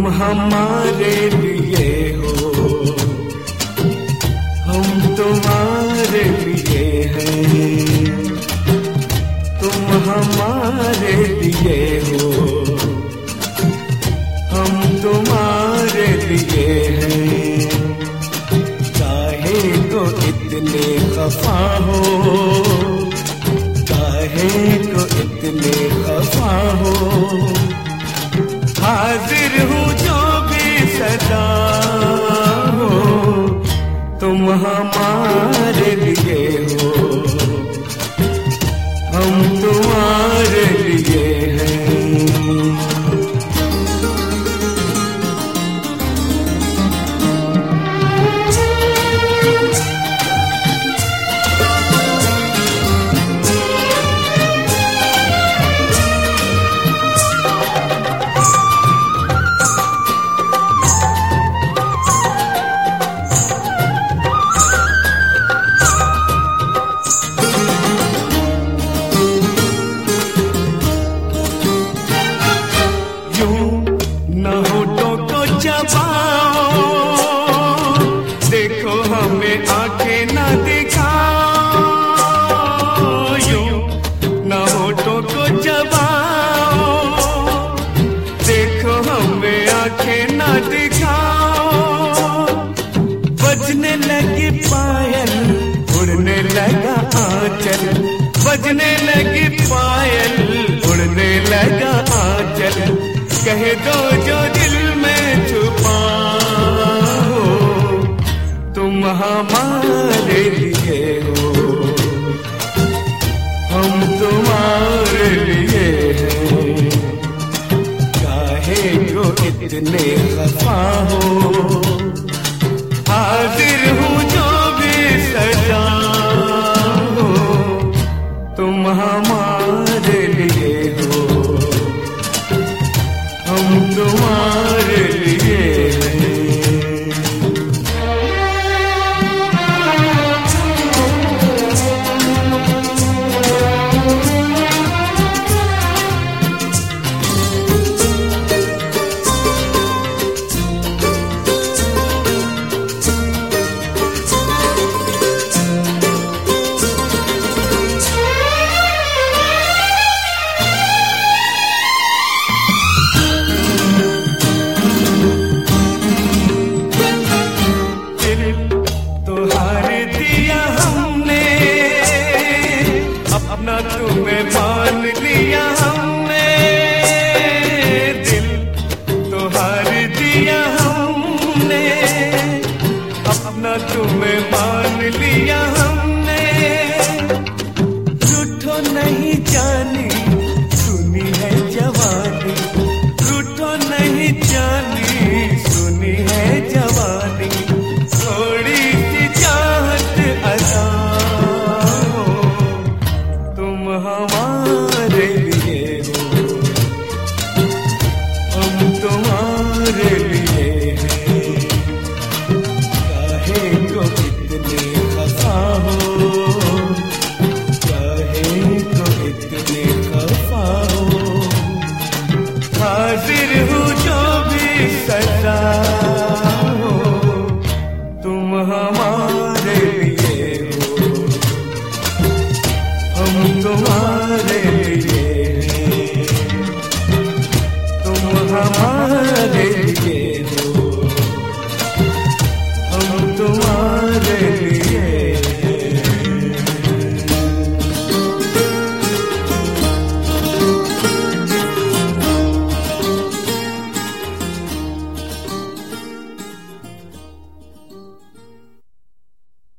तुम हमारे लिए हो, हम तुम्हारे लिए हैं। तुम हमारे लिए हो, हम तुम्हारे लिए हैं। काहे को इतने खफा हो, काहे को इतने खफा हो। हाजिर हूँ जो भी सदा हो, तुम हमारे लिए हो, हम तुम्हारे लिए हैं। न होठों को चबाओ, देखो हमें आंखें न दिखाओ। यूं न होठों को चबाओ, देखो हमें आंखें न दिखाओ। बजने लगी पायल, उड़ने लगा आंचल, बजने लगी पायल, उड़ने लगा आंचल। कह दो